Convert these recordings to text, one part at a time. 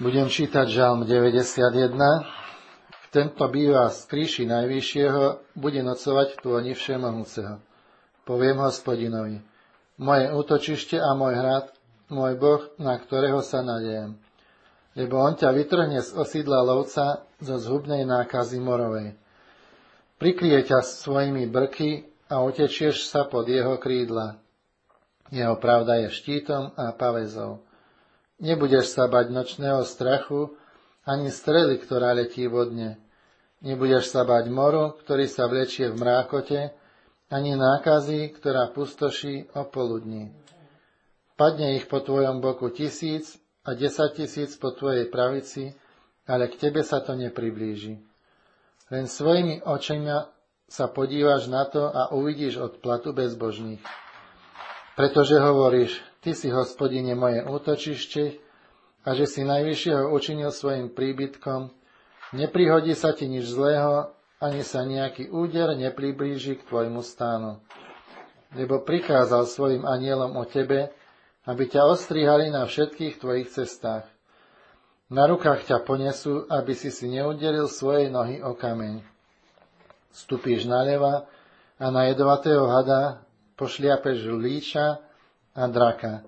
Budem čítať Žalm 91. Tento býva z kríši Najvyššieho, bude nocovať v tôni Všemohúceho. Poviem Hospodinovi, moje útočište a môj hrad, môj Boh, na ktorého sa nadejem. Lebo on ťa vytrhne z osídla lovca, zo zhubnej nákazy morovej. Prikrie ťa svojimi brky a utečieš sa pod jeho krídla. Jeho pravda je štítom a paväzou. Nebudeš sa bať nočného strachu, ani strely, ktorá letí vodne. Nebudeš sa bať moru, ktorý sa vlečie v mrákote, ani nákazy, ktorá pustoší o poludní. Padne ich po tvojom boku 1000 a 10 000 po tvojej pravici, ale k tebe sa to nepriblíži. Len svojimi očima sa podívaš na to a uvidíš odplatu bezbožných. Pretože hovoríš, ty si, Hospodine, moje útočište a že si Najvyššieho učinil svojim príbytkom, neprihodí sa ti nič zlého, ani sa nejaký úder nepriblíži k tvojmu stánu. Lebo prikázal svojim anielom o tebe, aby ťa ostrihali na všetkých tvojich cestách. Na rukách ťa ponesú, aby si neuderil svoje nohy o kameň. Vstupíš naľava a na jedovatého hada pošliapeš líča a draka.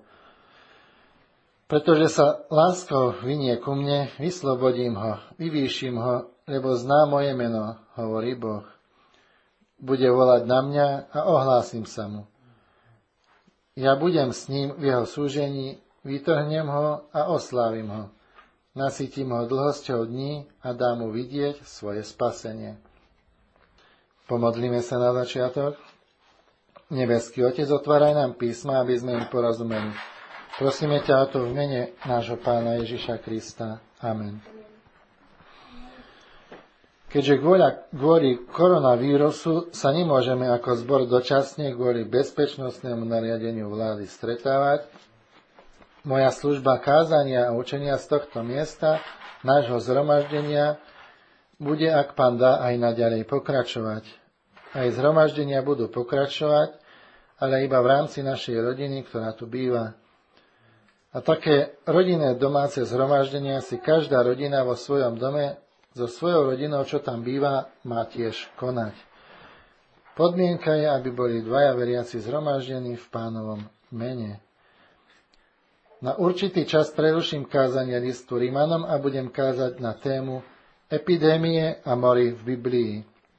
Pretože sa láskou vinie ku mne, vyslobodím ho, vyvýšim ho, lebo zná moje meno, hovorí Boh. Bude volať na mňa a ohlásim sa mu. Ja budem s ním v jeho súžení, vytrhnem ho a oslávim ho. Nasytím ho dlhosťou dní a dám mu vidieť svoje spasenie. Pomodlíme sa na začiatok. Nebeský Otec, otváraj nám písma, aby sme im porozumeli. Prosíme ťa o to v mene nášho Pána Ježiša Krista. Amen. Keďže kvôli koronavírusu sa nemôžeme ako zbor dočasne kvôli bezpečnostnému nariadeniu vlády stretávať, moja služba kázania a učenia z tohto miesta, nášho zhromaždenia, bude, ak Pán dá, aj naďalej pokračovať. Aj zhromaždenia budú pokračovať, ale iba v rámci našej rodiny, ktorá tu býva. A také rodinné domáce zhromaždenia si každá rodina vo svojom dome so svojou rodinou, čo tam býva, má tiež konať. Podmienka je, aby boli dvaja veriaci zhromaždení v Pánovom mene. Na určitý čas preruším kázanie listu Rimanom a budem kázať na tému epidémie a mory v Biblii.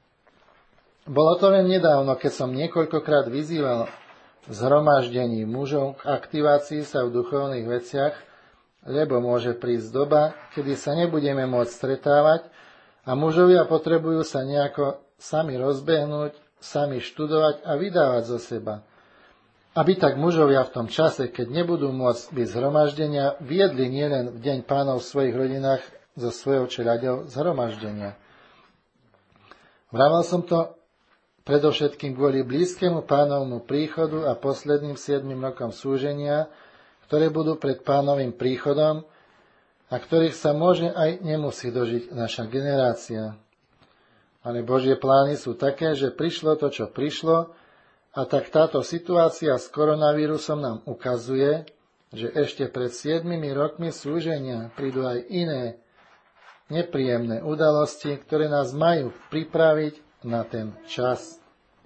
Bolo to len nedávno, keď som niekoľkokrát vyzýval v zhromaždení mužov k aktivácii sa v duchovných veciach, lebo môže prísť doba, kedy sa nebudeme môcť stretávať a mužovia potrebujú sa nejako sami rozbehnúť, sami študovať a vydávať zo seba. Aby tak mužovia v tom čase, keď nebudú môcť byť zhromaždenia, viedli nielen v deň Pánov v svojich rodinách so svojou čeľaďou zhromaždenia. Vravel som to predovšetkým kvôli blízkemu Pánovmu príchodu a posledným 7 rokom súženia, ktoré budú pred Pánovým príchodom a ktorých sa môže aj nemusí dožiť naša generácia. Ale Božie plány sú také, že prišlo to, čo prišlo, a tak táto situácia s koronavírusom nám ukazuje, že ešte pred 7 rokmi súženia prídu aj iné nepríjemné udalosti, ktoré nás majú pripraviť na ten čas.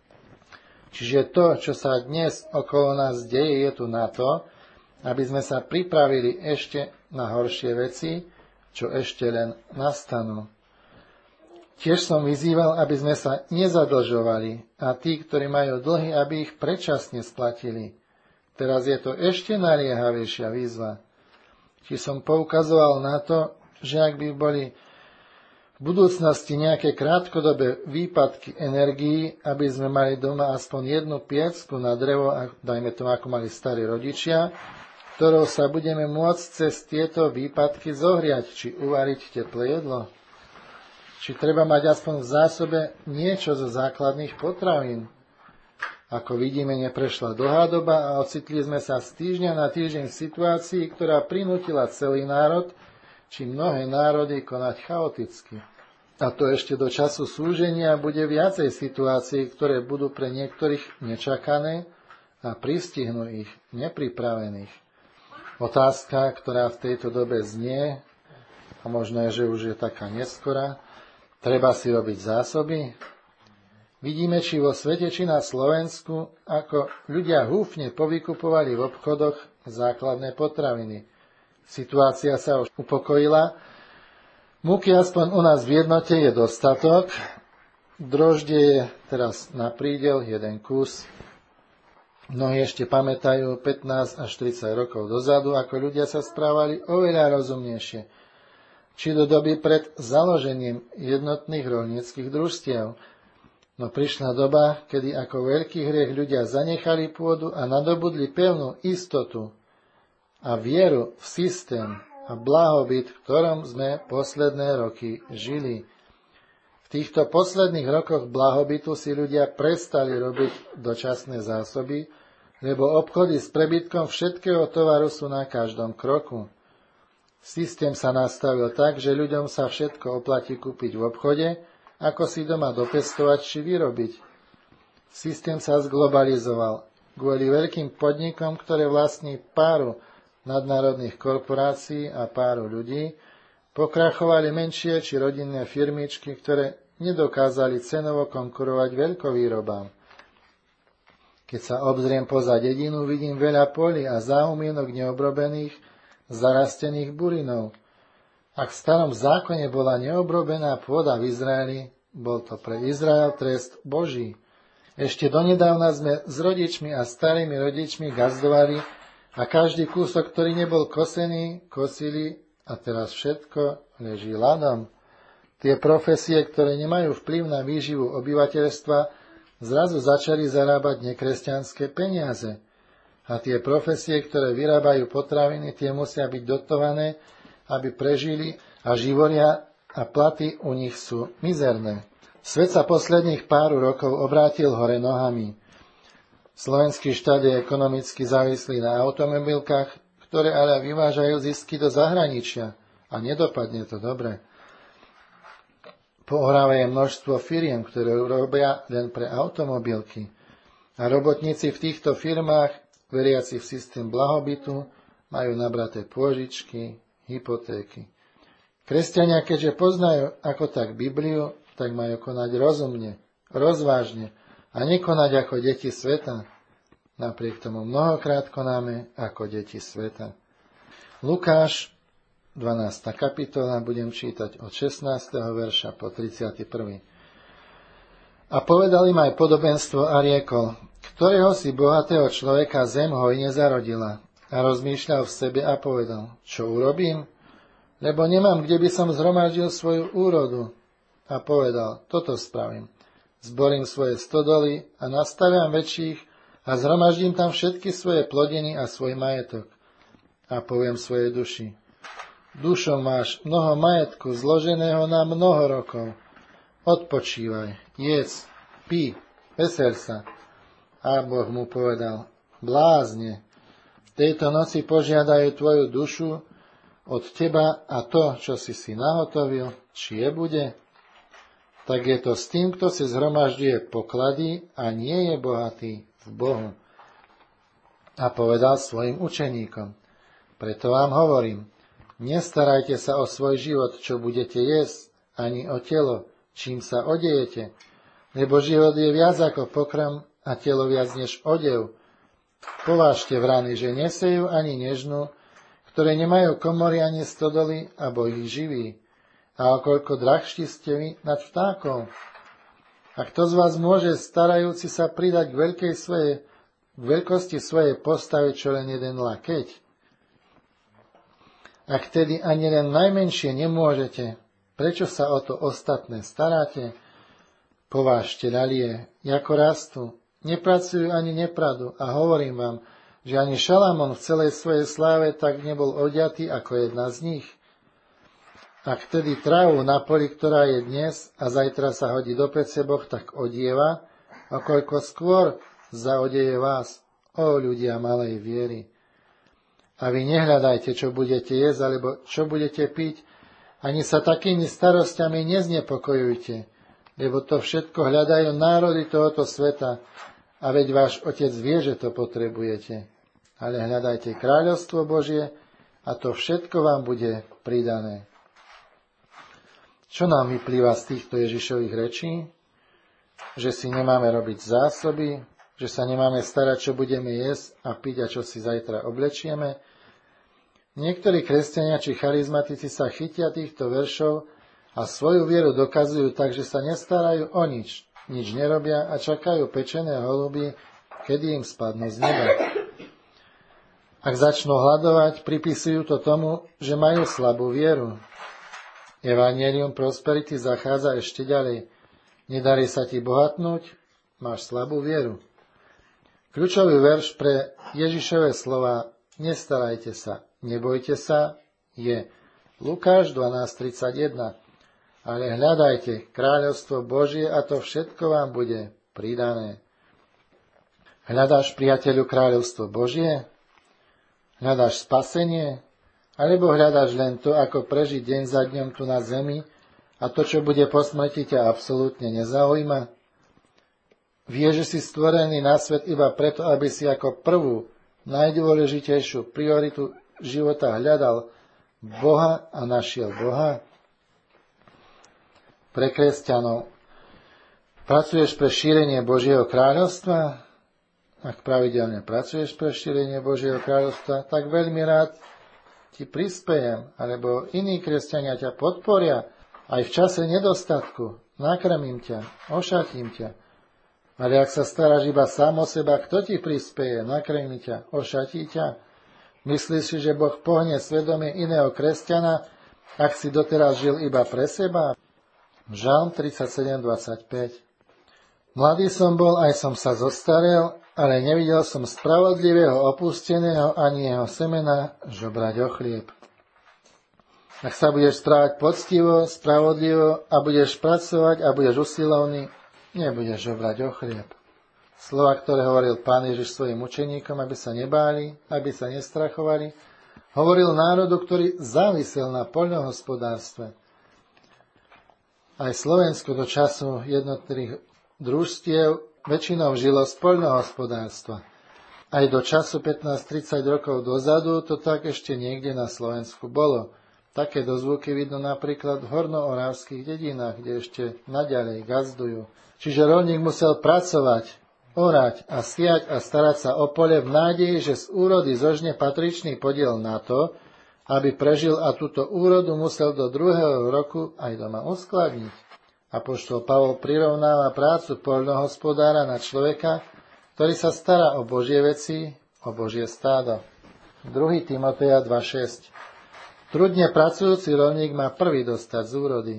Čiže to, čo sa dnes okolo nás deje, je tu na to, aby sme sa pripravili ešte na horšie veci, čo ešte len nastanú. Tiež som vyzýval, aby sme sa nezadlžovali a tí, ktorí majú dlhy, aby ich predčasne splatili. Teraz je to ešte naliehavejšia výzva. Či som poukazoval na to, že ak by boli v budúcnosti nejaké krátkodobé výpadky energií, aby sme mali doma aspoň jednu piecku na drevo, dajme to ako mali starí rodičia, ktorou sa budeme môcť cez tieto výpadky zohriať, či uvariť teplé jedlo. Či treba mať aspoň v zásobe niečo zo základných potravín. Ako vidíme, neprešla dlhá doba a ocitli sme sa z týždňa na týždeň v situácii, ktorá prinútila celý národ, či mnohé národy konať chaoticky. A to ešte do času súženia bude viacej situácií, ktoré budú pre niektorých nečakané a pristihnú ich nepripravených. Otázka, ktorá v tejto dobe znie, a možno je, že už je taká neskorá, treba si robiť zásoby. Vidíme, či vo svete, či na Slovensku, ako ľudia húfne povykupovali v obchodoch základné potraviny. Situácia sa už upokojila. Múky aspoň u nás v jednote je dostatok. Droždie je teraz na prídel, jeden kus. Mnohí ešte pamätajú 15 až 30 rokov dozadu, ako ľudia sa správali oveľa rozumnejšie. Či do doby pred založením jednotných roľníckych družstiev. No prišla doba, kedy ako veľký hriech ľudia zanechali pôdu a nadobudli pevnú istotu a vieru v systém a blahobyt, v ktorom sme posledné roky žili. V týchto posledných rokoch blahobytu si ľudia prestali robiť dočasné zásoby, lebo obchody s prebytkom všetkého tovaru sú na každom kroku. Systém sa nastavil tak, že ľuďom sa všetko oplatí kúpiť v obchode, ako si doma dopestovať či vyrobiť. Systém sa zglobalizoval. Kvôli veľkým podnikom, ktoré vlastní páru nadnárodných korporácií a páru ľudí, pokrachovali menšie či rodinné firmičky, ktoré nedokázali cenovo konkurovať veľkovýrobám. Keď sa obzriem poza dedinu, vidím veľa polí a záhumienok neobrobených, zarastených burinov. Ak v starom zákone bola neobrobená pôda v Izraeli, bol to pre Izrael trest Boží. Ešte donedávna sme s rodičmi a starými rodičmi gazdovali a každý kúsok, ktorý nebol kosený, kosili a teraz všetko leží ľadom. Tie profesie, ktoré nemajú vplyv na výživu obyvateľstva, zrazu začali zarábať nekresťanské peniaze. A tie profesie, ktoré vyrábajú potraviny, tie musia byť dotované, aby prežili a živoria a platy u nich sú mizerné. Svet sa posledných pár rokov obrátil hore nohami. Slovenský štát je ekonomicky závislý na automobilkách, ktoré ale vyvážajú zisky do zahraničia a nedopadne to dobre. Po Orave je množstvo firiem, ktoré robia len pre automobilky a robotníci v týchto firmách, veriaci v systém blahobytu, majú nabraté pôžičky, hypotéky. Kresťania, keďže poznajú ako tak Bibliu, tak majú konať rozumne, rozvážne a nekonať ako deti sveta. Napriek tomu mnohokrát konáme ako deti sveta. Lukáš, 12. kapitola, budem čítať od 16. verša po 31. A povedal im aj podobenstvo a riekol, ktorého si bohatého človeka zem hojne zarodila. A rozmýšľal v sebe a povedal, čo urobím? Lebo nemám, kde by som zhromaždil svoju úrodu. A povedal, toto spravím. Zborím svoje stodoly a nastaviam väčších a zhromaždím tam všetky svoje plodiny a svoj majetok. A poviem svojej duši, dušo, máš mnoho majetku zloženého na mnoho rokov. Odpočívaj, jedz, pí, vesel sa. A Boh mu povedal, blázne, v tejto noci požiadajú tvoju dušu od teba a to, čo si nahotovil, či je bude? Tak je to s tým, kto si zhromažďuje poklady a nie je bohatý v Bohu. A povedal svojim učeníkom, preto vám hovorím, nestarajte sa o svoj život, čo budete jesť, ani o telo, čím sa odejete, lebo život je viac ako pokrm a telo viac než odev. Povážte vrany, že nesejú ani nežnú, ktoré nemajú komory ani stodoly, a Boh ich živí. A okoľko drahší ste vy nad vtákov. A kto z vás môže, starajúci sa, pridať k veľkosti svojej postavy čo len jeden lakeť? Ak tedy ani len najmenšie nemôžete, prečo sa o to ostatné staráte? Povážte ľalie, ako rastú, nepracujú ani nepradu a hovorím vám, že ani Šalamón v celej svojej sláve tak nebol oďatý ako jedna z nich. Ak tedy trávu na poli, ktorá je dnes a zajtra sa hodí do pece, Boh tak odieva, okoľko skôr zaodeje vás, ó ľudia malej viery. A vy nehľadajte, čo budete jesť, alebo čo budete piť, ani sa takými starostiami neznepokojujte, lebo to všetko hľadajú národy tohoto sveta, a veď váš Otec vie, že to potrebujete. Ale hľadajte kráľovstvo Božie a to všetko vám bude pridané. Čo nám vyplýva z týchto Ježišových rečí? Že si nemáme robiť zásoby, že sa nemáme starať, čo budeme jesť a piť a čo si zajtra oblečieme. Niektorí kresťania či charizmatici sa chytia týchto veršov a svoju vieru dokazujú tak, že sa nestarajú o nič nerobia a čakajú pečené holuby, kedy im spadnú z neba. Ak začnú hladovať, pripisujú to tomu, že majú slabú vieru. Evanjelium prosperity zachádza ešte ďalej. Nedarí sa ti bohatnúť, máš slabú vieru. Kľúčový verš pre Ježišove slova nestarajte sa, nebojte sa je Lukáš 12.31. Ale hľadajte kráľovstvo Božie a to všetko vám bude pridané. Hľadáš, priateľu, kráľovstvo Božie? Hľadáš spasenie? Alebo hľadáš len to, ako prežiť deň za dňom tu na zemi a to, čo bude po smrti, ťa absolútne nezaujíma? Vieš, že si stvorený na svet iba preto, aby si ako prvú, najdôležitejšiu prioritu života hľadal Boha a našiel Boha? Pre kresťanov. Pracuješ pre šírenie Božieho kráľovstva? Ak pravidelne pracuješ pre šírenie Božieho kráľovstva, tak veľmi rád ti prispejem, alebo iní kresťania ťa podporia aj v čase nedostatku. Nakrmím ťa, ošatím ťa. Ale ak sa staráš iba sám o seba, kto ti prispeje, nakrmí ťa, ošatí ťa? Myslíš si, že Boh pohne svedomie iného kresťana, ak si doteraz žil iba pre seba? Žalm 37.25. Mladý som bol, aj som sa zostarel, ale nevidel som spravodlivého opusteného ani jeho semena žobrať o chlieb. Ak sa budeš správať poctivo, spravodlivo a budeš pracovať a budeš usilovný, nebudeš žobrať o chlieb. Slova, ktoré hovoril Pán Ježiš svojim učeníkom, aby sa nebáli, aby sa nestrachovali, hovoril národu, ktorý závisel na poľnohospodárstve. Aj Slovensko do času jednotných družstiev väčšinou žilo z poľnohospodárstva. Aj do času 15-30 rokov dozadu to tak ešte niekde na Slovensku bolo. Také dozvuky vidno napríklad v hornooravských dedinách, kde ešte naďalej gazdujú. Čiže roľník musel pracovať, orať a siať a starať sa o pole v nádeji, že z úrody zožne patričný podiel na to, aby prežil a túto úrodu musel do druhého roku aj doma uskladniť. Apoštol Pavol prirovnáva prácu poľnohospodára na človeka, ktorý sa stará o Božie veci, o Božie stádo. 2. Timoteja 2.6. Trudne pracujúci roľník má prvý dostať z úrody.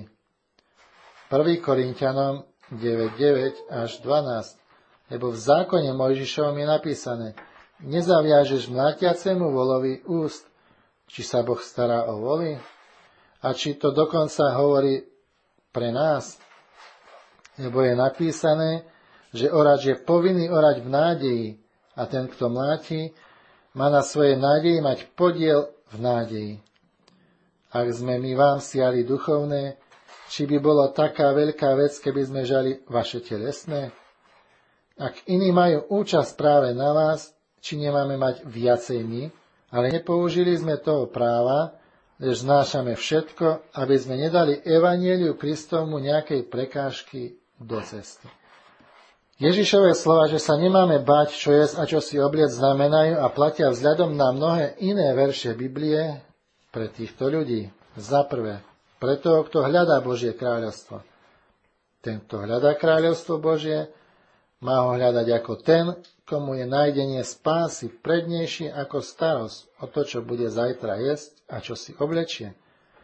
1. Korinťanom 9.9 až 12. Lebo v zákone Mojžišovom je napísané: nezaviažeš mlátiacemu volovi úst. Či sa Boh stará o voly? A či to dokonca hovorí pre nás? Lebo je napísané, že orač je povinný orať v nádeji a ten, kto mláti, má na svojej nádeji mať podiel v nádeji. Ak sme my vám siali duchovné, či by bolo taká veľká vec, keby sme žali vaše telesné? Ak iní majú účasť práve na vás, či nemáme mať viacej my? Ale nepoužili sme toho práva, že znášame všetko, aby sme nedali evanjeliu Kristovmu nejakej prekážky do cesty. Ježišové slova, že sa nemáme báť, čo jesť a čo si obliec, znamenajú a platia vzhľadom na mnohé iné verše Biblie pre týchto ľudí. Za prvé, pre toho, kto hľadá Božie kráľovstvo. Ten, kto hľadá kráľovstvo Božie, má ho hľadať ako ten, komu je nájdenie spásy prednejšie ako starosť o to, čo bude zajtra jesť a čo si oblečie.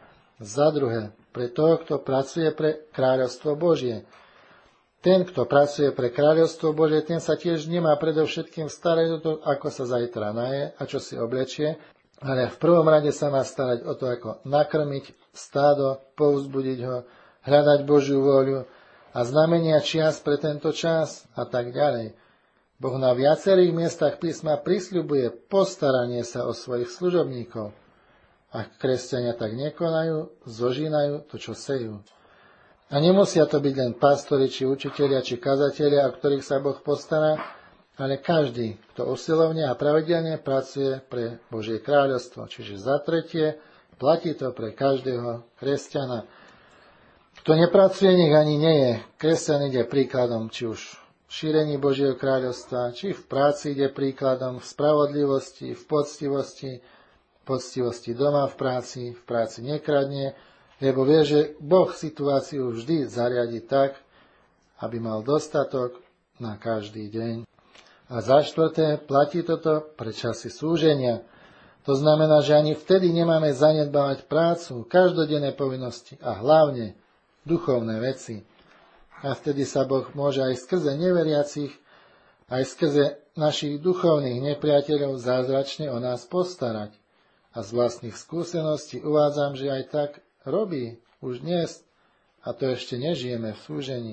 Za druhé, pre toho, kto pracuje pre kráľovstvo Božie. Ten, kto pracuje pre kráľovstvo Božie, ten sa tiež nemá predovšetkým starať o to, ako sa zajtra naje a čo si oblečie, ale v prvom rade sa má starať o to, ako nakrmiť stádo, povzbudiť ho, hľadať Božiu vôľu a znamenia čias pre tento čas a tak ďalej. Boh na viacerých miestach písma prisľubuje postaranie sa o svojich služobníkov. Ak kresťania tak nekonajú, zožínajú to, čo sejú. A nemusia to byť len pastori, či učitelia, či kazatelia, o ktorých sa Boh postará, ale každý, kto usilovne a pravidelne pracuje pre Božie kráľovstvo. Čiže za tretie, platí to pre každého kresťana. Kto nepracuje, nech ani nie je. Kresťan ide príkladom, či už v šírení Božieho kráľovstva, či v práci ide príkladom, v spravodlivosti, v poctivosti doma, v práci nekradne, lebo vie, že Boh situáciu vždy zariadi tak, aby mal dostatok na každý deň. A za štvrté, platí toto pre časy súženia. To znamená, že ani vtedy nemáme zanedbávať prácu, každodenné povinnosti a hlavne duchovné veci. A vtedy sa Boh môže aj skrze neveriacich, aj skrze našich duchovných nepriateľov zázračne o nás postarať. A z vlastných skúseností uvádzam, že aj tak robí už dnes, a to ešte nežijeme v súžení.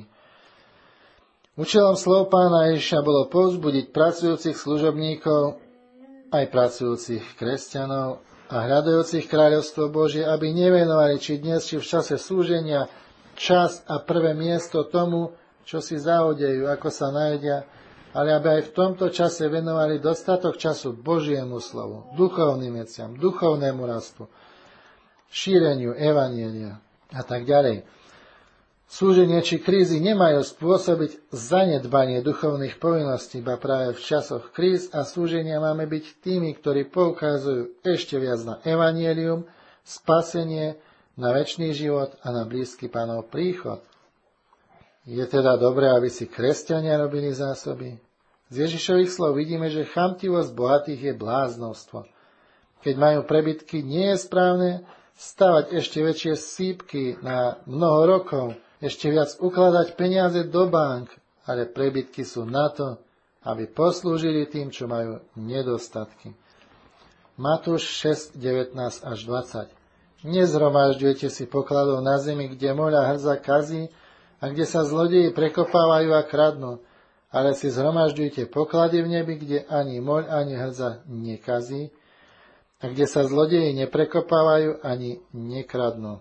Účelom slov Pána Ježiša bolo povzbudiť pracujúcich služobníkov, aj pracujúcich kresťanov a hľadajúcich kráľovstvo Božie, aby nevenovali či dnes, či v čase súženia čas a prvé miesto tomu, čo si zahodejú, ako sa najedia, ale aby aj v tomto čase venovali dostatok času Božiemu slovu, duchovným veciam, duchovnému rastu, šíreniu evanjelia a tak ďalej. Súženie či krízy nemajú spôsobiť zanedbanie duchovných povinností, iba práve v časoch kríz a súženia máme byť tými, ktorí poukazujú ešte viac na evanjelium, spasenie, na večný život a na blízky Pánov príchod. Je teda dobré, aby si kresťania robili zásoby? Z Ježišových slov vidíme, že chamtivosť bohatých je bláznostvo. Keď majú prebytky, nie je správne stavať ešte väčšie sípky na mnoho rokov, ešte viac ukladať peniaze do bank, ale prebytky sú na to, aby poslúžili tým, čo majú nedostatky. Matúš 6, 19 až 20. Nezhromažďujte si pokladov na zemi, kde moľ a hrdza kazí a kde sa zlodeji prekopávajú a kradnú, ale si zhromažďujte poklady v nebi, kde ani moľ, ani hrdza nekazí a kde sa zlodeji neprekopávajú ani nekradnú.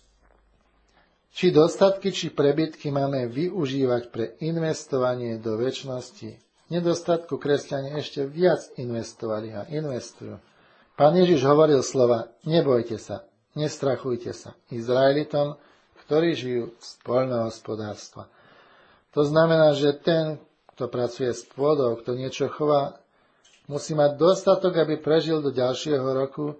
Či dostatky, či prebytky máme využívať pre investovanie do večnosti. V nedostatku kresťania ešte viac investovali a investujú. Pán Ježiš hovoril slova: nebojte sa, nestrachujte sa Izraelitom, ktorí žijú z poľnohospodárstva. To znamená, že ten, kto pracuje s pôdou, kto niečo chová, musí mať dostatok, aby prežil do ďalšieho roku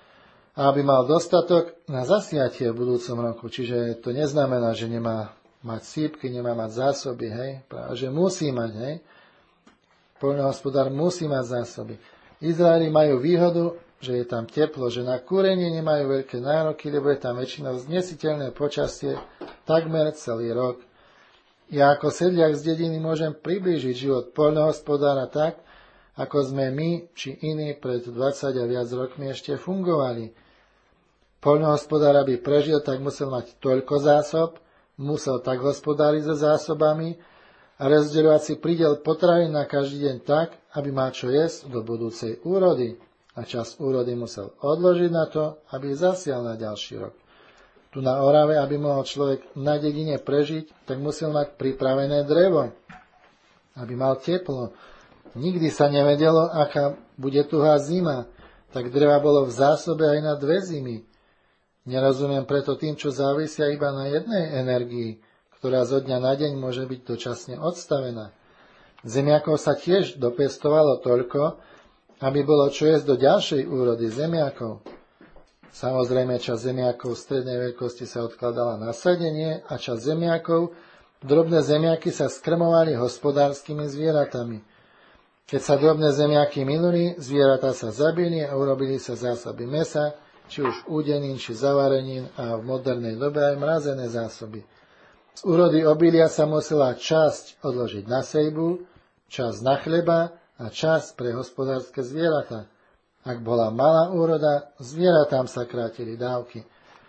a aby mal dostatok na zasiatie v budúcom roku. Čiže to neznamená, že nemá mať sípky, nemá mať zásoby, hej? Práve, že musí mať, hej? Poľnohospodár musí mať zásoby. Izraeli majú výhodu, že je tam teplo, že na kúrenie nemajú veľké nároky, lebo je tam väčšinou znesiteľné počasie takmer celý rok. Ja ako sedliak z dediny môžem priblížiť život poľnohospodára tak, ako sme my či iní pred 20 a viac rokmi ešte fungovali. Poľnohospodár, aby prežil, tak musel mať toľko zásob, musel tak hospodáriť so zásobami a rozdeľovať si prídel potravín na každý deň tak, aby mal čo jesť do budúcej úrody. A čas úrody musel odložiť na to, aby zasial na ďalší rok. Tu na Orave, aby mohol človek na dedine prežiť, tak musel mať pripravené drevo, aby mal teplo. Nikdy sa nevedelo, aká bude tuhá zima, tak dreva bolo v zásobe aj na 2 zimy. Nerozumiem preto tým, čo závisia iba na jednej energii, ktorá zo dňa na deň môže byť dočasne odstavená. Zemiakov sa tiež dopestovalo toľko, aby bolo čo jesť do ďalšej úrody zemiakov. Samozrejme, časť zemiakov strednej veľkosti sa odkladala na sadenie a časť zemiakov, drobné zemiaky sa skrmovali hospodárskymi zvieratami. Keď sa drobné zemiaky minuli, zvieratá sa zabili a urobili sa zásoby mäsa, či už údenín, či zavarenín a v modernej dobe aj mrazené zásoby. Z úrody obilia sa musela časť odložiť na sejbu, časť na chleba a čas pre hospodárske zvieratá. Ak bola malá úroda, zvieratám sa krátili dávky.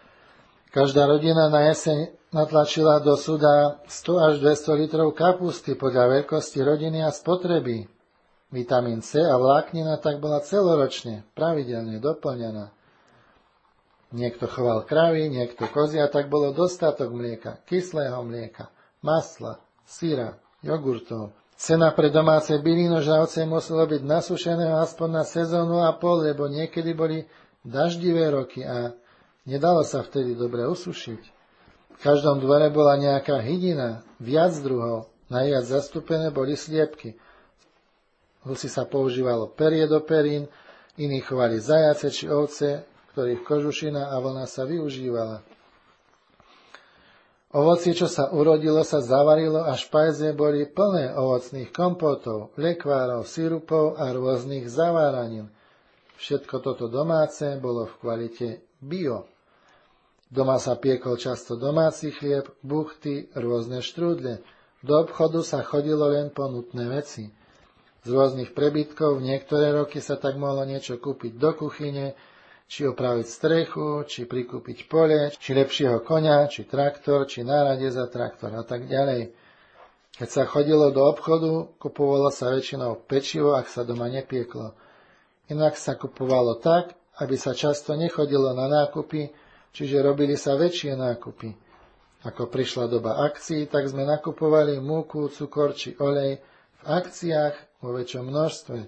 Každá rodina na jeseň natlačila do súda 100 až 200 litrov kapusty podľa veľkosti rodiny a spotreby. Vitamín C a vláknina tak bola celoročne, pravidelne doplňaná. Niekto choval kravy, niekto kozy a tak bolo dostatok mlieka, kyslého mlieka, masla, syra, jogurtov. Cena pre domáce bylinožravce muselo byť nasušené aspoň na sezónu a pol, lebo niekedy boli daždivé roky a nedalo sa vtedy dobre usušiť. V každom dvore bola nejaká hydina, viac druhov, najviac zastúpené boli sliepky. Husy sa používalo perie do perín, iní chovali zajace či ovce, ktorých kožušina a vlna sa využívala. Ovocie, čo sa urodilo, sa zavarilo a špajze boli plné ovocných kompotov, lekvárov, sirupov a rôznych zaváranin. Všetko toto domáce bolo v kvalite bio. Doma sa piekol často domáci chlieb, buchty, rôzne štrúdle. Do obchodu sa chodilo len po nutné veci. Z rôznych prebytkov niektoré roky sa tak mohlo niečo kúpiť do kuchyne, či opraviť strechu, či prikúpiť pole, či lepšieho koňa, či traktor, či nárade za traktor a tak ďalej. Keď sa chodilo do obchodu, kupovalo sa väčšinou pečivo, ak sa doma nepieklo. Inak sa kupovalo tak, aby sa často nechodilo na nákupy, čiže robili sa väčšie nákupy. Ako prišla doba akcií, tak sme nakupovali múku, cukor či olej v akciách vo väčšom množstve.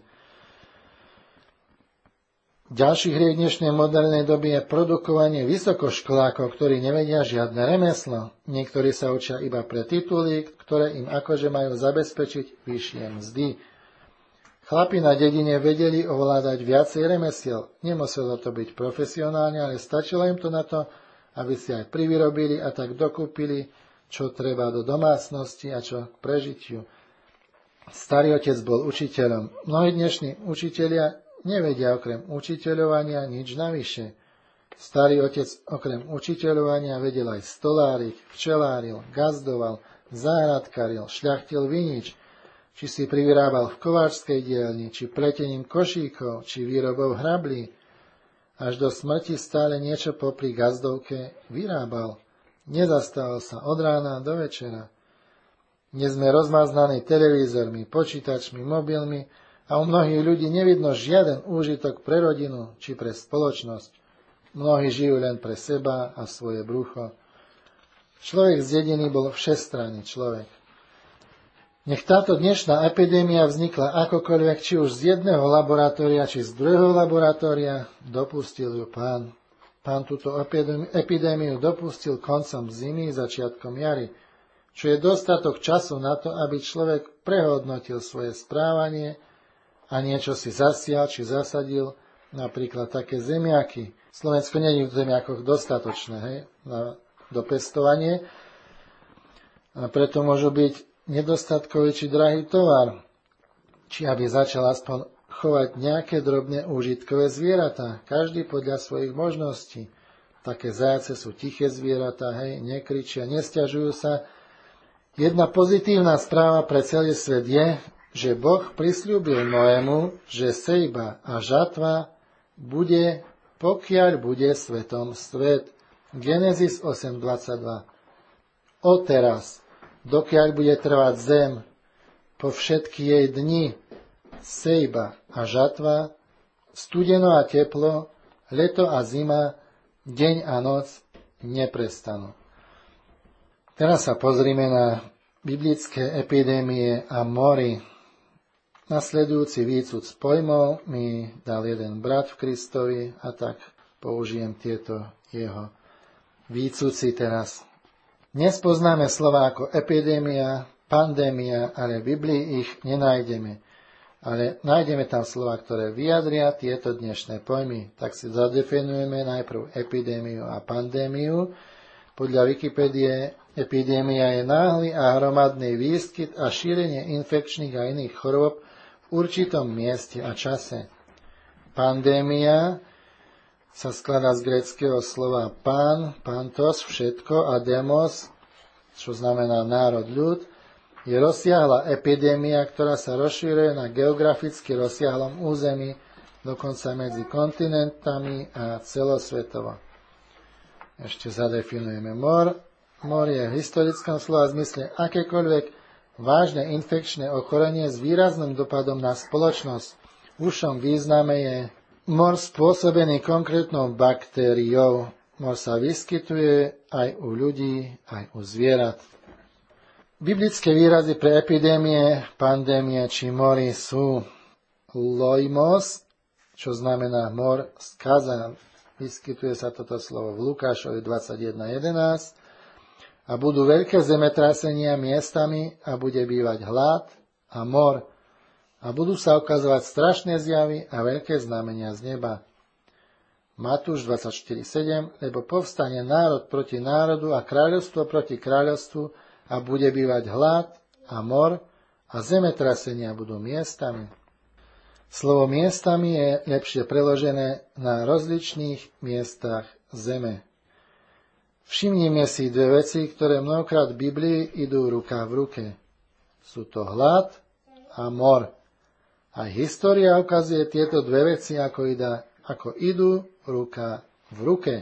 Ďalší hriech dnešnej modernej doby je produkovanie vysokoškolákov, ktorí nevedia žiadne remeslo. Niektorí sa učia iba pre tituly, ktoré im akože majú zabezpečiť vyššie mzdy. Chlapi na dedine vedeli ovládať viacej remesiel. Nemuselo to byť profesionálne, ale stačilo im to na to, aby si aj privyrobili a tak dokúpili, čo treba do domácnosti a čo k prežitiu. Starý otec bol učiteľom. Mnohí dnešní učitelia nevedia okrem učiteľovania nič navyše. Starý otec okrem učiteľovania vedel aj stoláriť, včeláril, gazdoval, záhradkaril, šľachtil vinič, či si privyrábal v kováčskej dielni, či pletením košíkov, či výrobou hrablí. Až do smrti stále niečo popri gazdovke vyrábal. Nezastával sa od rána do večera. Dnes sme rozmaznaní televízormi, počítačmi, mobilmi a u mnohých ľudí nevidno žiaden úžitok pre rodinu či pre spoločnosť. Mnohí žijú len pre seba a svoje brucho. Človek z dediny bol všestranný človek. Nech táto dnešná epidémia vznikla akokoľvek, či už z jedného laboratória, či z druhého laboratória, dopustil ju Pán. Pán túto epidémiu dopustil koncom zimy, začiatkom jary, čo je dostatok času na to, aby človek prehodnotil svoje správanie a niečo si zasial či zasadil, napríklad také zemiaky. Slovensko nie je v zemiakoch dostatočné, hej, na dopestovanie, a preto môžu byť nedostatkový či drahý tovar, či aby začal aspoň chovať nejaké drobné úžitkové zvieratá, každý podľa svojich možností. Také zajace sú tiché zvieratá, hej, nekričia, nesťažujú sa. Jedna pozitívna správa pre celý svet je, že Boh prisľúbil Noému, že sejba a žatva bude, pokiaľ bude svetom svet. Genesis 8.22. Odteraz, dokiaľ bude trvať zem, po všetky jej dni, sejba a žatva, studeno a teplo, leto a zima, deň a noc neprestanú. Teraz sa pozrime na biblické epidémie a mory. Nasledujúci výcud z pojmov mi dal jeden brat v Kristovi a tak použijem tieto jeho výcuci teraz. Dnes poznáme slova ako epidémia, pandémia, ale v Biblii ich nenájdeme. Ale nájdeme tam slova, ktoré vyjadria tieto dnešné pojmy. Tak si zadefinujeme najprv epidémiu a pandémiu. Podľa Wikipédie epidémia je náhly a hromadný výskyt a šírenie infekčných a iných chorôb v určitom mieste a čase. Pandémia sa skladá z gréckeho slova pán, pantos, všetko a demos, čo znamená národ, ľud, je rozsiahla epidémia, ktorá sa rozšíruje na geograficky rozsiahlom území, dokonca medzi kontinentami a celosvetovo. Ešte zadefinujeme mor. Mor je v historickom slova zmysle akékoľvek vážne infekčné ochorenie s výrazným dopadom na spoločnosť. V užšom význame je mor spôsobený konkrétnou baktériou. Mor sa vyskytuje aj u ľudí, aj u zvierat. Biblické výrazy pre epidémie, pandémie či mory sú loimos, čo znamená mor, skaza. Vyskytuje sa toto slovo v Lukášovi 21.11. A budú veľké zemetrasenia miestami a bude bývať hlad a mor. A budú sa ukazovať strašné zjavy a veľké znamenia z neba. Matúš 24:7, lebo povstane národ proti národu a kráľovstvo proti kráľovstvu a bude bývať hlad a mor a zemetrasenia budú miestami. Slovo miestami je lepšie preložené na rozličných miestach zeme. Všimnime si dve veci, ktoré mnohokrát v Biblii idú ruka v ruke. Sú to hlad a mor. Aj história ukazuje tieto dve veci, ako idú ruka v ruke.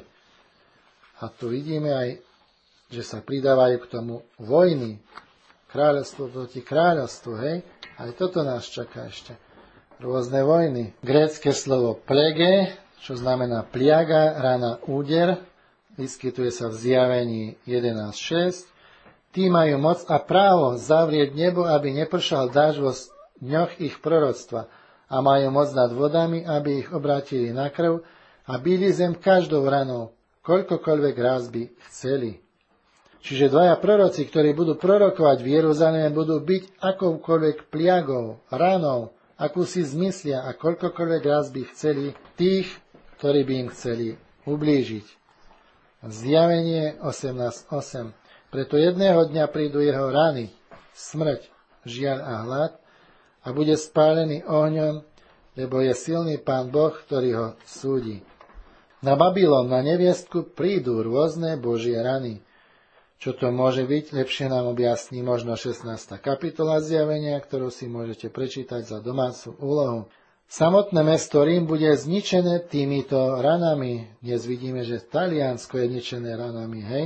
A tu vidíme aj, že sa pridávajú k tomu vojny. Kráľovstvo proti kráľovstvu, hej? Aj toto nás čaká ešte. Rôzne vojny. Grécke slovo plege, čo znamená pliaga, rana, úder, vyskytuje sa v Zjavení 11.6. Tí majú moc a právo zavrieť nebo, aby nepršal dážď vo dňoch ich proroctva, a majú moc nad vodami, aby ich obrátili na krv a bili zem každou ranou, koľkokoľvek raz by chceli. Čiže dvaja proroci, ktorí budú prorokovať v Jeruzaleme, budú byť akoukoľvek pliagou, ranou, akú si zmyslia a koľkokoľvek raz by chceli tých, ktorí by im chceli ublížiť. Zjavenie 18.8. Preto jedného dňa prídu jeho rany, smrť, žiaľ a hlad, a bude spálený ohňom, lebo je silný Pán Boh, ktorý ho súdi. Na Babylon, na neviestku prídu rôzne Božie rany. Čo to môže byť, lepšie nám objasní možno 16. kapitola Zjavenia, ktorú si môžete prečítať za domácu úlohu. Samotné mesto Rím bude zničené týmito ranami. Dnes vidíme, že Taliansko je zničené ranami, hej?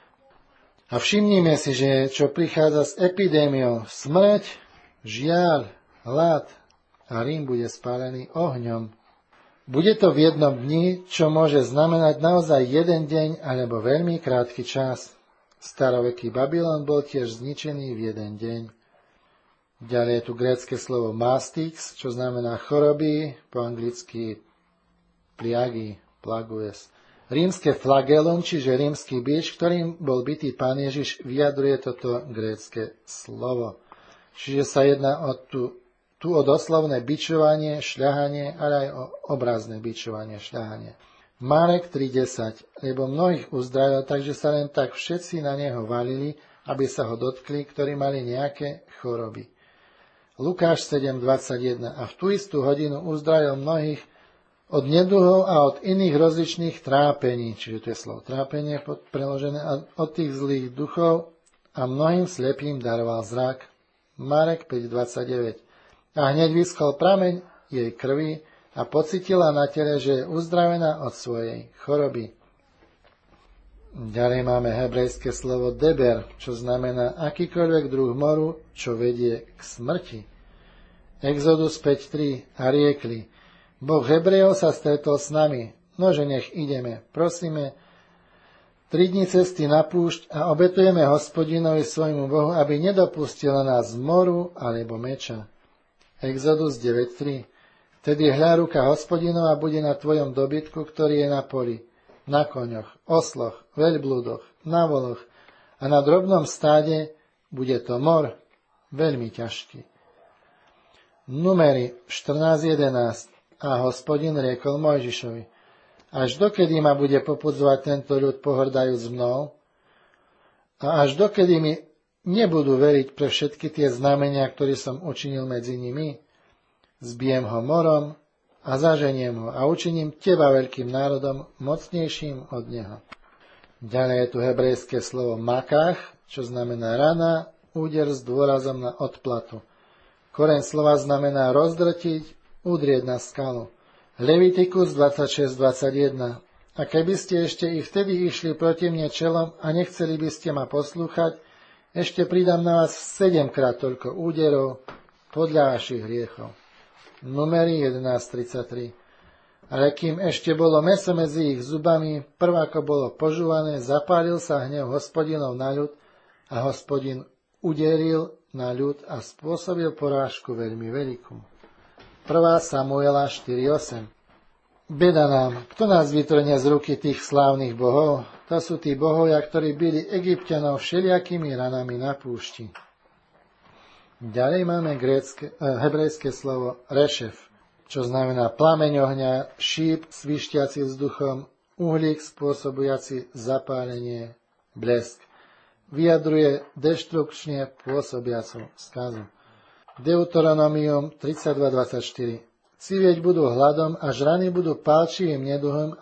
A všimnime si, že čo prichádza s epidémiou, smrť, žiaľ, hlad a Rím bude spálený ohňom. Bude to v jednom dni, čo môže znamenať naozaj jeden deň alebo veľmi krátky čas. Staroveký Babylon bol tiež zničený v jeden deň. Ďalej je tu grécke slovo mastix, čo znamená choroby, po anglicky pliagy, plagues. Rímske flagelum, čiže rímsky bič, ktorým bol bitý Pán Ježiš, vyjadruje toto grécke slovo. Čiže sa jedná tu o doslovné bičovanie, šľahanie, ale aj o obrazné bičovanie, šľahanie. Marek 3.10, lebo mnohých uzdravil, takže sa len tak všetci na neho valili, aby sa ho dotkli, ktorí mali nejaké choroby. Lukáš 7.21, a v tú istú hodinu uzdravil mnohých od neduhov a od iných rozličných trápení, čiže to je slovo trápenie preložené, od tých zlých duchov, a mnohým slepým daroval zrak. Marek 5.29. A hneď vyschol prameň jej krvi a pocitila na tele, že je uzdravená od svojej choroby. Ďalej máme hebrejské slovo deber, čo znamená akýkoľvek druh moru, čo vedie k smrti. Exodus 5.3. A riekli, Boh Hebrejov sa stretol s nami, nože nech ideme, prosíme, 3 dni cesty na púšť a obetujeme Hospodinovi svojmu Bohu, aby nedopustil nás z moru alebo meča. Exodus 9.3. Tedy hľa ruka Hospodinova bude na tvojom dobytku, ktorý je na poli, na koňoch, osloch, veľblúdoch, na voloch a na drobnom stáde bude to mor, veľmi ťažký. Númeri 14.11. A Hospodin riekol Mojžišovi, až dokedy ma bude popudzovať tento ľud pohrdajúc mnou? A až dokedy mi nebudú veriť pre všetky tie znamenia, ktoré som učinil medzi nimi? Zbijem ho morom a zaženiem ho a učiním teba veľkým národom, mocnejším od neho. Ďalej je tu hebrejské slovo makach, čo znamená rana, úder s dôrazom na odplatu. Koreň slova znamená rozdrtiť, udrieť na skalu. Levitikus 26.21. A keby ste ešte i vtedy išli proti mne čelom a nechceli by ste ma poslúchať, ešte pridám na vás 7-krát toľko úderov podľa vašich hriechov. Númeri 11.33. Ale kým ešte bolo mäso medzi ich zubami, prváko bolo požúvané, zapálil sa hnev Hospodinov na ľud a Hospodin uderil na ľud a spôsobil porážku veľmi veľkú. 1. Samuela 4.8. Beda nám, kto nás vytrhne z ruky tých slávnych bohov? To sú tí bohovia, ktorí byli Egypťanov všelijakými ranami na púšti. Ďalej máme hebrejské slovo rešef, čo znamená plameň ohňa, šíp svištiaci vzduchom, uhlík spôsobujaci zapálenie, blesk. Vyjadruje deštrukčne pôsobiacu skazu. Deuteronomium 32.24. Civieť budú hladom a žrany budú pálčivým neduhom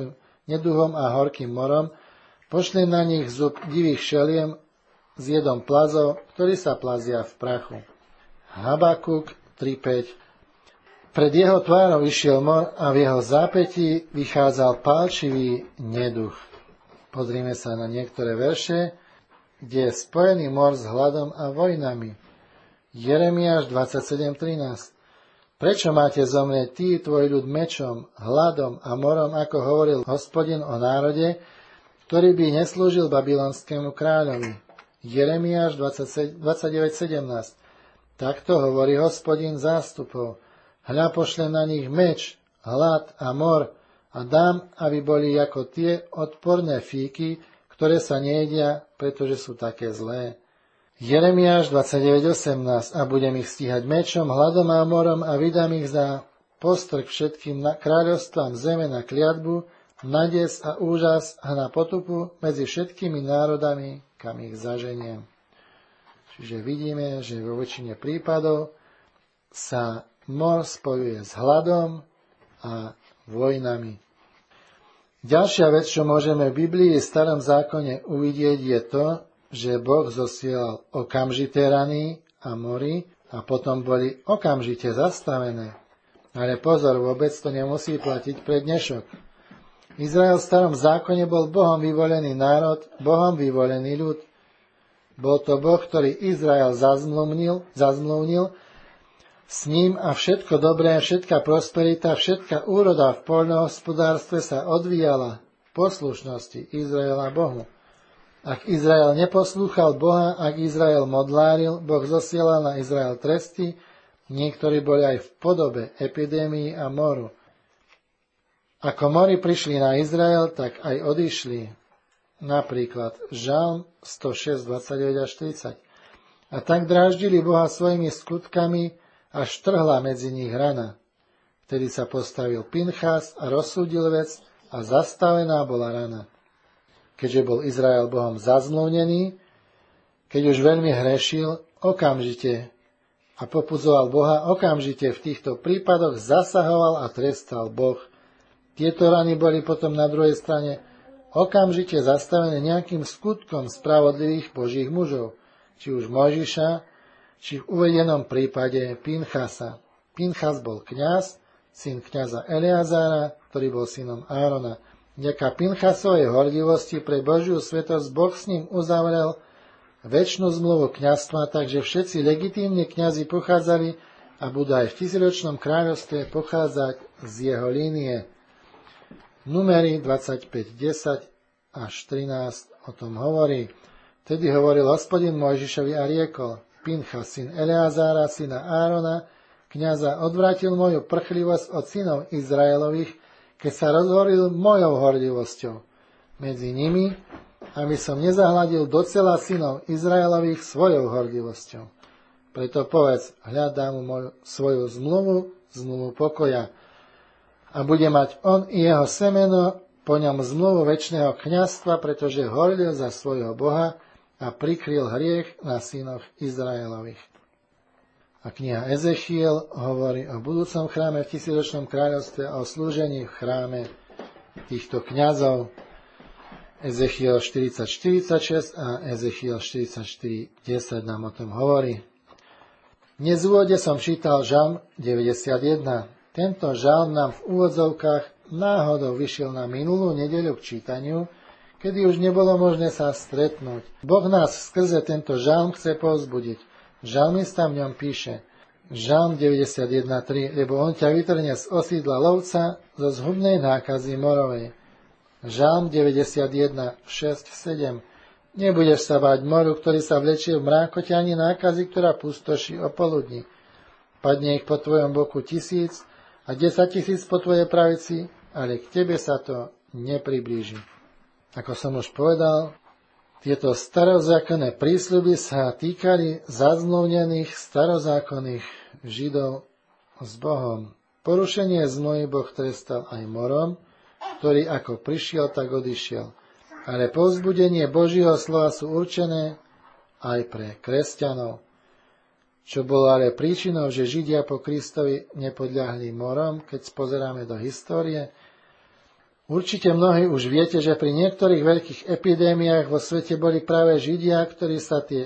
a horkým morom, pošle na nich zub divých šeliem s jedom plazov, ktorí sa plazia v prachu. Habakuk 3.5. Pred jeho tvárou išiel mor a v jeho zápätí vychádzal pálčivý neduch. Pozrime sa na niektoré verše, kde je spojený mor s hladom a vojnami. Jeremiáš 27.13. Prečo máte zomrieť ty, tvoj ľud, mečom, hladom a morom, ako hovoril Hospodin o národe, ktorý by neslúžil babylonskému kráľovi? Jeremiáš 29.17. Takto hovorí Hospodin zástupov. Hľa, pošlem na nich meč, hlad a mor a dám, aby boli ako tie odporné fíky, ktoré sa nejedia, pretože sú také zlé. Jeremiáš 29.18. A budem ich stíhať mečom, hladom a morom a vydám ich za postrk všetkým kráľovstvám zeme na kliatbu, na des a úžas a na potupu medzi všetkými národami, kam ich zaženiem. Čiže vidíme, že vo väčšine prípadov sa mor spojuje s hladom a vojnami. Ďalšia vec, čo môžeme v Biblii v Starom zákone uvidieť, je to, že Boh zosielal okamžité rany a mory a potom boli okamžite zastavené. Ale pozor, vôbec to nemusí platiť pre dnešok. Izrael v Starom zákone bol Bohom vyvolený národ, Bohom vyvolený ľud. Bol to Boh, ktorý Izrael zazmluvnil s ním a všetko dobré, všetká prosperita, všetká úroda v poľnohospodárstve sa odvíjala v poslušnosti Izraela Bohu. Ak Izrael neposlúchal Boha, ak Izrael modláril, Boh zosielal na Izrael tresty, niektorí boli aj v podobe epidémií a moru. Ako mori prišli na Izrael, tak aj odišli. Napríklad Žalm 106, 29 až 30. A tak dráždili Boha svojimi skutkami, až trhla medzi nich rana. Vtedy sa postavil Pinchas a rozsúdil vec a zastavená bola rana. Keďže bol Izrael Bohom zazmluvnený, keď už veľmi hrešil, okamžite a popudzoval Boha, okamžite v týchto prípadoch zasahoval a trestal Boh. Tieto rany boli potom na druhej strane okamžite zastavené nejakým skutkom spravodlivých Božích mužov, či už Mojžiša, či v uvedenom prípade Pinchasa. Pinchas bol kňaz, syn kňaza Eleazára, ktorý bol synom Árona. Vďaka Pinchasovej horlivosti pre Božiu svetosť Boh s ním uzavrel večnú zmluvu kňazstva, takže všetci legitímni kňazi pochádzali a budú aj v 1000-ročnom kráľovstve pochádzať z jeho línie. Númery 25:10 až 13 o tom hovorí. Vtedy hovoril Hospodin Mojžišovi a riekol: Pinchas, syn Eleazára, syna Árona, kňaza, odvrátil moju prchlivosť od synov Izraelových, keď sa rozhoril mojou horlivosťou medzi nimi, aby som nezahladil docela synov Izraelových svojou horlivosťou. Preto povedz, hľadám mu svoju zmluvu pokoja, a bude mať on i jeho semeno po ňom zmluvu večného kňazstva, pretože horlil za svojho Boha a prikryl hriech na synoch Izraelových. A kniha Ezechiel hovorí o budúcom chráme v 1000-ročnom kráľovstve a o slúžení v chráme týchto kňazov. Ezechiel 40:46 a Ezechiel 44:10 nám o tom hovorí. Dnes v úvode som čítal Žalm 91. Tento žalm nám v úvodzovkách náhodou vyšiel na minulú nedeľu k čítaniu, kedy už nebolo možné sa stretnúť. Boh nás skrze tento žalm chce povzbudiť. Žalmista v ňom píše, Žalm 91:3, lebo on ťa vytrhne z osídla lovca, zo zhubnej nákazy morovej. Žalm 91:6-7, nebudeš sa báť moru, ktorý sa vlečie v mrákote, ani nákazy, ktorá pustoší o poludni. Padne ich po tvojom boku 1000 a 10 000 po tvojej pravici, ale k tebe sa to nepriblíži. Ako som už povedal, tieto starozákonné prísľuby sa týkali zazmluvnených starozákonných Židov s Bohom. Porušenie zmluvy Boh trestal aj morom, ktorý ako prišiel, tak odišiel. Ale povzbudenie Božieho slova sú určené aj pre kresťanov. Čo bolo ale príčinou, že Židia po Kristovi nepodľahli morom, keď spozeráme do histórie? Určite mnohí už viete, že pri niektorých veľkých epidémiách vo svete boli práve Židia, ktorých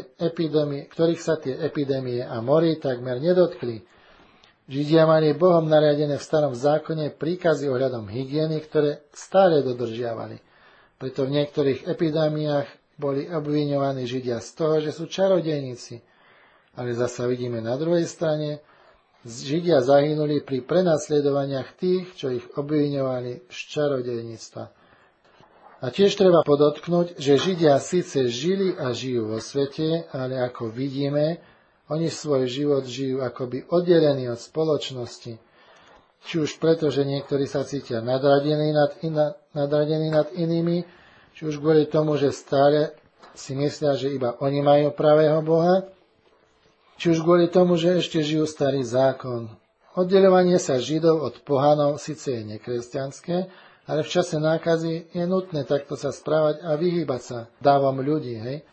sa tie epidémie a mory takmer nedotkli. Židia mali Bohom nariadené v starom zákone príkazy ohľadom hygieny, ktoré stále dodržiavali. Preto v niektorých epidémiách boli obviňovaní Židia z toho, že sú čarodejníci. Ale zasa vidíme na druhej strane, Židia zahynuli pri prenasledovaniach tých, čo ich obviňovali z čarodejníctva. A tiež treba podotknúť, že Židia síce žili a žijú vo svete, ale ako vidíme, oni svoj život žijú akoby oddelení od spoločnosti. Či už preto, že niektorí sa cítia nadradení nad inými, či už kvôli tomu, že stále si myslia, že iba oni majú pravého Boha, či už kvôli tomu, že ešte žijú starý zákon. Oddeľovanie sa Židov od pohanov síce je nekresťanské, ale v čase nákazy je nutné takto sa správať a vyhýbať sa dávom ľudí. Hej?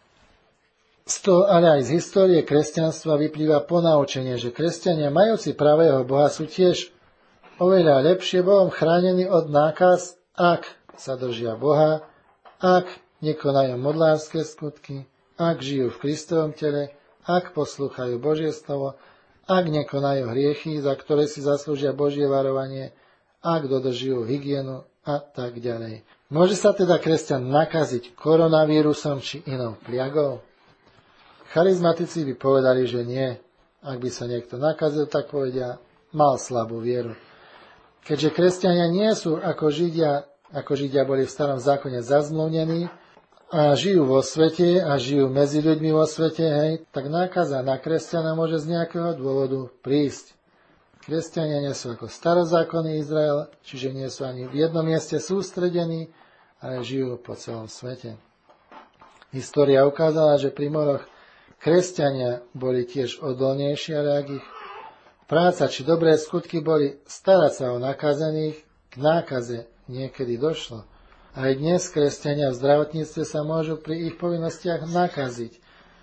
Z toho ale aj z histórie kresťanstva vyplýva ponaučenie, že kresťania majúci pravého Boha sú tiež oveľa lepšie Bohom chránení od nákaz, ak sa držia Boha, ak nekonajú modlárske skutky, ak žijú v Kristovom tele, ak poslúchajú Božie slovo, ak nekonajú hriechy, za ktoré si zaslúžia Božie varovanie, ak dodržujú hygienu a tak ďalej. Môže sa teda kresťan nakaziť koronavírusom či inou pliagou? Charizmatici by povedali, že nie. Ak by sa niekto nakazil, tak povedia, mal slabú vieru. Keďže kresťania nie sú ako Židia boli v starom zákone zazmluvnení, a žijú vo svete a žijú medzi ľuďmi vo svete, hej, tak nákaza na kresťana môže z nejakého dôvodu prísť. Kresťania nie sú ako starozákonný Izrael, čiže nie sú ani v jednom mieste sústredení, ale žijú po celom svete. História ukázala, že pri moroch kresťania boli tiež odolnejší, ale ak ich práca či dobré skutky boli starať sa o nakazených, k nákaze niekedy došlo. Aj dnes kresťania v zdravotníctve sa môžu pri ich povinnostiach nakaziť.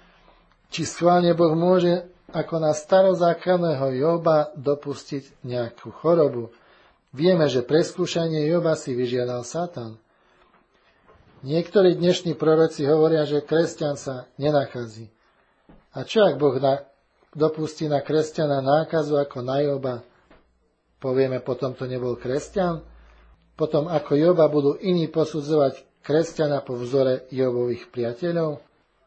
Či schválne Boh môže ako na starozákonného Joba dopustiť nejakú chorobu? Vieme, že preskúšanie Joba si vyžiadal Satan. Niektorí dnešní proroci hovoria, že kresťan sa nenakazí. A čo ak Boh dopustí na kresťana nákazu ako na Joba? Povieme, potom to nebol kresťan? Potom ako Joba budú iní posudzovať kresťana po vzore Jobových priateľov?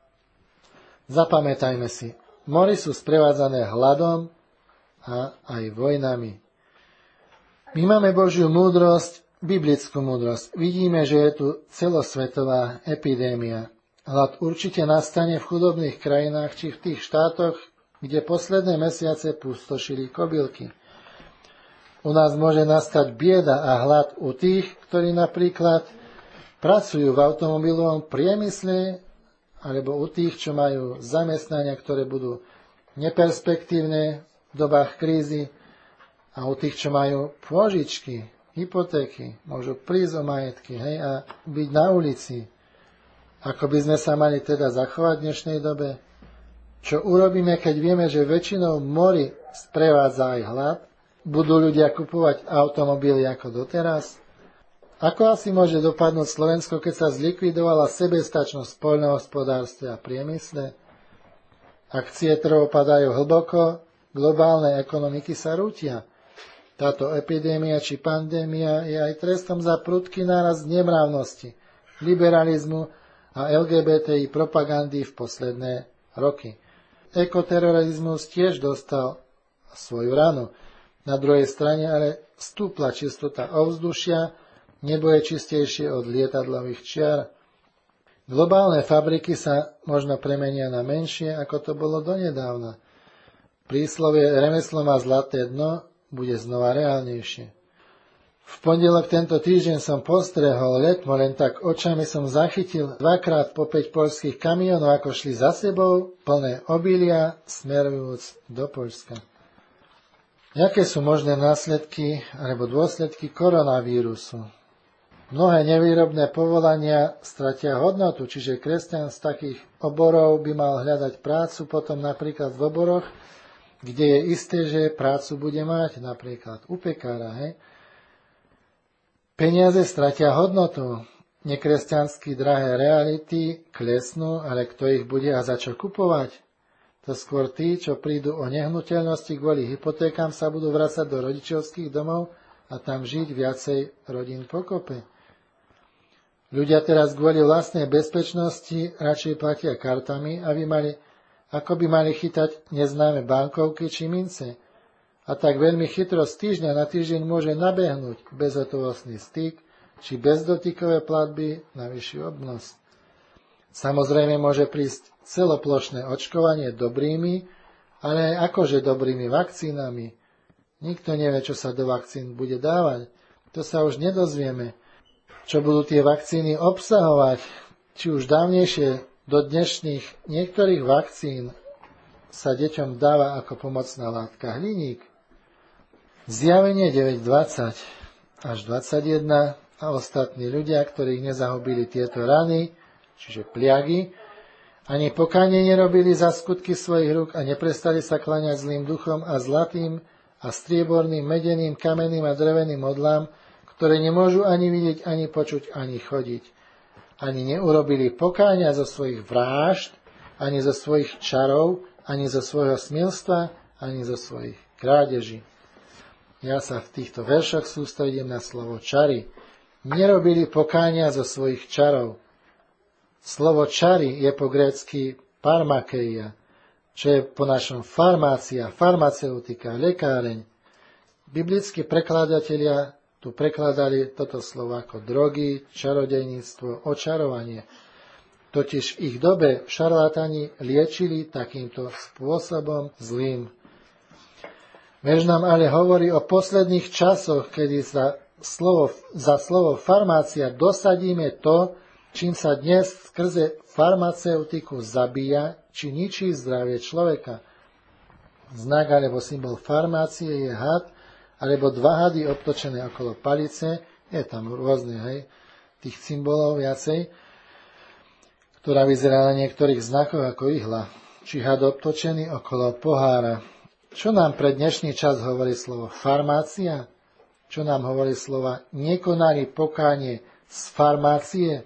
Zapamätajme si, mory sú sprevádzané hladom a aj vojnami. My máme Božiu múdrosť, biblickú múdrosť. Vidíme, že je tu celosvetová epidémia. Hlad určite nastane v chudobných krajinách či v tých štátoch, kde posledné mesiace pustošili kobylky. U nás môže nastať bieda a hlad u tých, ktorí napríklad pracujú v automobilovom priemysle, alebo u tých, čo majú zamestnania, ktoré budú neperspektívne v dobách krízy, a u tých, čo majú pôžičky, hypotéky, môžu prísť o majetky, hej, a byť na ulici. Ako by sme sa mali teda zachovať v dnešnej dobe? Čo urobíme, keď vieme, že väčšinou mori sprevádza aj hlad? Budú ľudia kupovať automobily ako doteraz? Ako asi môže dopadnúť Slovensko, keď sa zlikvidovala sebestačnosť v poľnohospodárstve a priemysle? Akcie trhov padajú hlboko, globálne ekonomiky sa rútia. Táto epidémia či pandémia je aj trestom za prudký nárast nemravnosti, liberalizmu a LGBTI propagandy v posledné roky. Ekoterorizmus tiež dostal svoju ranu. Na druhej strane ale stúpla čistota ovzdušia, nebo je čistejšie od lietadlových čiar. Globálne fabriky sa možno premenia na menšie, ako to bolo donedávna. Príslovie remeslo má zlaté dno bude znova reálnejšie. V pondelok tento týždeň som postrehol letmo, len tak očami som zachytil 2x po 5 poľských kamionov, ako šli za sebou, plné obilia, smerujúc do Poľska. Jaké sú možné následky alebo dôsledky koronavírusu? Mnohé nevýrobné povolania stratia hodnotu, čiže kresťan z takých oborov by mal hľadať prácu potom napríklad v oboroch, kde je isté, že prácu bude mať, napríklad u pekára. Hej? Peniaze stratia hodnotu, nekresťansky drahé reality klesnú, ale kto ich bude a za čo kupovať? To skôr tí, čo prídu o nehnuteľnosti kvôli hypotékám, sa budú vracať do rodičovských domov a tam žiť viacej rodín pokope. Ľudia teraz kvôli vlastnej bezpečnosti radšej platia kartami, ako by mali chytať neznáme bankovky či mince. A tak veľmi chytro z týždňa na týždeň môže nabehnúť bezhotovostný styk či bezdotykové platby na vyšší obnos. Samozrejme môže prísť celoplošné očkovanie dobrými, ale aj akože dobrými vakcínami. Nikto nevie, čo sa do vakcín bude dávať. To sa už nedozvieme. Čo budú tie vakcíny obsahovať, či už dávnejšie do dnešných niektorých vakcín sa deťom dáva ako pomocná látka hliník. Zjavenie 9.20 až 21 a ostatní ľudia, ktorých nezahubili tieto rany, čiže pliagy, ani pokánie nerobili za skutky svojich rúk a neprestali sa kláňať zlým duchom a zlatým a strieborným, medeným, kamenným a dreveným modlám, ktoré nemôžu ani vidieť, ani počuť, ani chodiť. Ani neurobili pokáňa zo svojich vrážd, ani zo svojich čarov, ani zo svojho smilstva, ani zo svojich krádeží. Ja sa v týchto veršoch sústredím na slovo čary. Nerobili pokáňa zo svojich čarov. Slovo čary je po grécky parmakeia, čo je po našom farmácia, farmaceutika, lekáreň. Biblickí prekladatelia tu prekladali toto slovo ako drogy, čarodejníctvo, očarovanie. Totiž v ich dobe šarlatáni liečili takýmto spôsobom zlým. Verš nám ale hovorí o posledných časoch, kedy za slovo farmácia dosadíme to, čím sa dnes skrze farmaceutiku zabíja, či ničí zdravie človeka. Znak alebo symbol farmácie je had, alebo dva hady obtočené okolo palice, je tam rôzne, tých symbolov viacej, ktorá vyzerá na niektorých znakoch ako ihla, či had obtočený okolo pohára. Čo nám pre dnešný čas hovorí slovo farmácia? Čo nám hovorí slova nekonali pokánie z farmácie?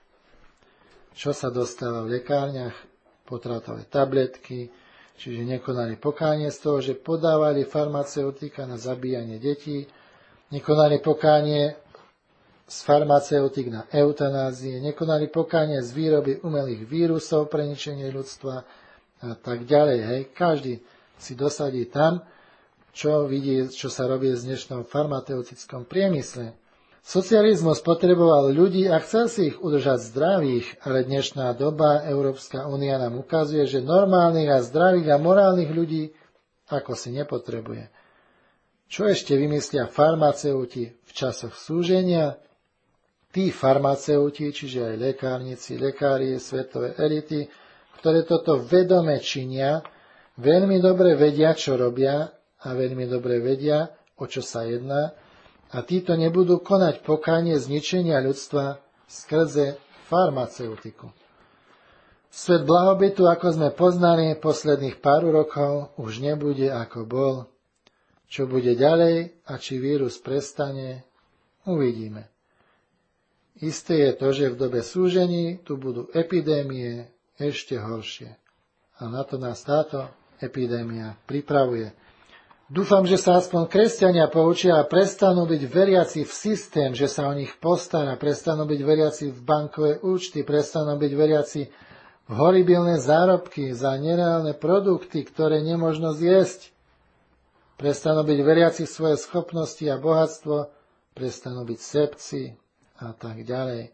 Čo sa dostáva v lekárniach? Potratové tabletky, čiže nekonali pokánie z toho, že podávali farmaceutika na zabíjanie detí, nekonali pokánie z farmaceutik na eutanázie, nekonali pokánie z výroby umelých vírusov pre ničenie ľudstva a tak ďalej. Hej. Každý si dosadí tam, čo vidí, čo sa robí v dnešnom farmaceutickom priemysle. Socializmus potreboval ľudí a chcel si ich udržať zdravých, ale dnešná doba Európska únia nám ukazuje, že normálnych a zdravých a morálnych ľudí ako si nepotrebuje. Čo ešte vymyslia farmaceuti v časoch súženia? Tí farmaceuti, čiže aj lekárnici, lekári, svetové elity, ktoré toto vedome činia, veľmi dobre vedia, čo robia a veľmi dobre vedia, o čo sa jedná, a títo nebudú konať pokánie zničenia ľudstva skrze farmaceutiku. Svet blahobytu, ako sme poznali posledných pár rokov, už nebude ako bol. Čo bude ďalej a či vírus prestane, uvidíme. Isté je to, že v dobe súžení tu budú epidémie ešte horšie. A na to nás táto epidémia pripravuje. Dúfam, že sa aspoň kresťania poučia a prestanú byť veriaci v systém, že sa o nich postará, prestanú byť veriaci v bankové účty, prestanú byť veriaci v horibilné zárobky za nereálne produkty, ktoré nemožno zjesť. Prestanú byť veriaci v svoje schopnosti a bohatstvo, prestanú byť sebci a tak ďalej.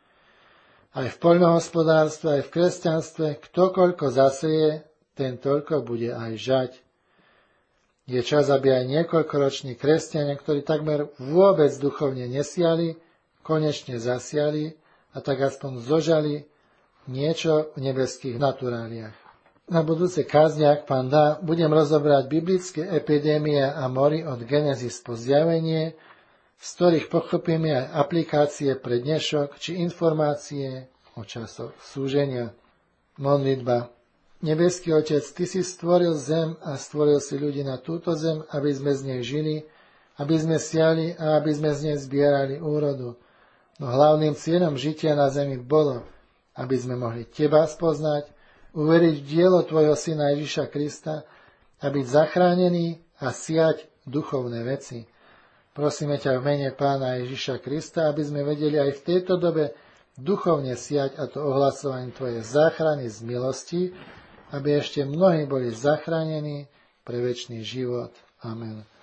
Aj v poľnohospodárstve, aj v kresťanstve, kto koľko zaseje, ten toľko bude aj žať. Je čas, aby aj niekoľkoroční kresťania, ktorí takmer vôbec duchovne nesiali, konečne zasiali a tak aspoň zožali niečo v nebeských naturáliach. Na budúce kázniach, Pán dá, budem rozobrať biblické epidémie a mory od Genesis po zjavenie, z ktorých pochopíme aj aplikácie pre dnešok či informácie o časoch súženia. Modlitba. Nebeský Otec, Ty si stvoril zem a stvoril si ľudí na túto zem, aby sme z nej žili, aby sme siali a aby sme z nej zbierali úrodu. No hlavným cieľom žitia na zemi bolo, aby sme mohli Teba spoznať, uveriť v dielo Tvojho Syna Ježiša Krista a byť zachránený a siať duchovné veci. Prosíme ťa v mene Pána Ježiša Krista, aby sme vedeli aj v tejto dobe duchovne siať, a to ohlasovaním Tvojej záchrany z milosti, aby ešte mnohí boli zachránení pre večný život. Amen.